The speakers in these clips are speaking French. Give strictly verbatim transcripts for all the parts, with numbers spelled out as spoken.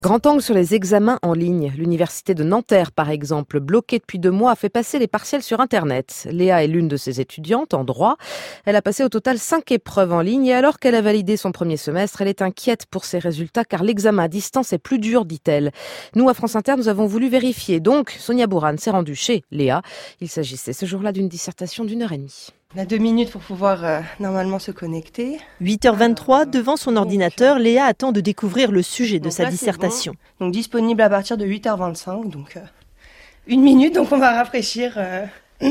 Grand angle sur les examens en ligne. L'université de Nanterre, par exemple, bloquée depuis deux mois, a fait passer les partiels sur Internet. Léa est l'une de ces étudiantes en droit. Elle a passé au total cinq épreuves en ligne et alors qu'elle a validé son premier semestre, elle est inquiète pour ses résultats car l'examen à distance est plus dur, dit-elle. Nous, à France Inter, nous avons voulu vérifier. Donc, Sonia Bourane s'est rendue chez Léa. Il s'agissait ce jour-là d'une dissertation d'une heure et demie. On a deux minutes pour pouvoir euh, normalement se connecter. huit heures vingt-trois, devant son ordinateur, Léa attend de découvrir le sujet de donc sa là, dissertation. Bon. Donc disponible à partir de huit heures vingt-cinq, donc euh, une minute, donc on va rafraîchir euh,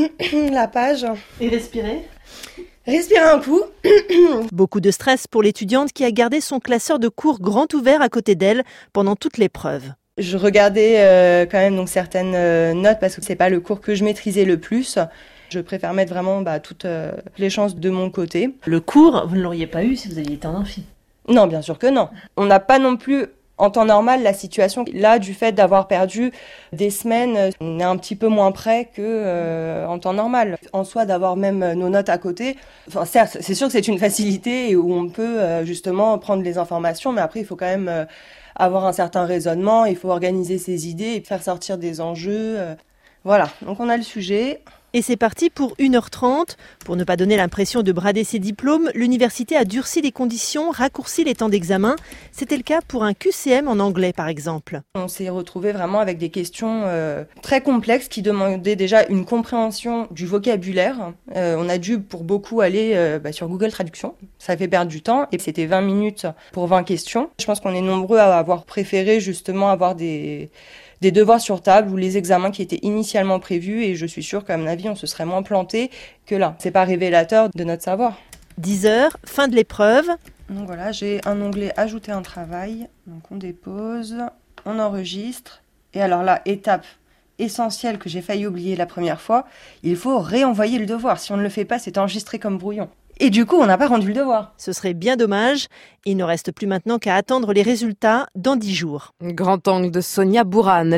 la page. Et respirer Respirer un coup. Beaucoup de stress pour l'étudiante qui a gardé son classeur de cours grand ouvert à côté d'elle pendant toute l'épreuve. Je regardais euh, quand même donc certaines euh, notes parce que c'est pas le cours que je maîtrisais le plus. Je préfère mettre vraiment bah, toutes euh, les chances de mon côté. Le cours, vous ne l'auriez pas eu si vous aviez été en amphi? Non, bien sûr que non. On n'a pas non plus, en temps normal, la situation. Là, du fait d'avoir perdu des semaines, on est un petit peu moins près que euh, en temps normal. En soi, d'avoir même nos notes à côté, enfin, certes, c'est sûr que c'est une facilité où on peut euh, justement prendre les informations, mais après, il faut quand même euh, avoir un certain raisonnement, il faut organiser ses idées et faire sortir des enjeux. Euh, voilà, donc on a le sujet. Et c'est parti pour une heure trente. Pour ne pas donner l'impression de brader ses diplômes, l'université a durci les conditions, raccourci les temps d'examen. C'était le cas pour un Q C M en anglais, par exemple. On s'est retrouvé vraiment avec des questions euh, très complexes qui demandaient déjà une compréhension du vocabulaire. Euh, on a dû, pour beaucoup, aller euh, bah, sur Google Traduction. Ça fait perdre du temps et c'était vingt minutes pour vingt questions. Je pense qu'on est nombreux à avoir préféré justement avoir des... des devoirs sur table ou les examens qui étaient initialement prévus et je suis sûre qu'à mon avis, on se serait moins planté que là. C'est pas révélateur de notre savoir. dix heures, fin de l'épreuve. Donc voilà, j'ai un onglet ajouter un travail. Donc on dépose, on enregistre. Et alors là, étape essentielle que j'ai failli oublier la première fois, il faut réenvoyer le devoir. Si on ne le fait pas, c'est enregistré comme brouillon. Et du coup, on n'a pas rendu le devoir. Ce serait bien dommage. Il ne reste plus maintenant qu'à attendre les résultats dans dix jours. Grand angle de Sonia Bourane.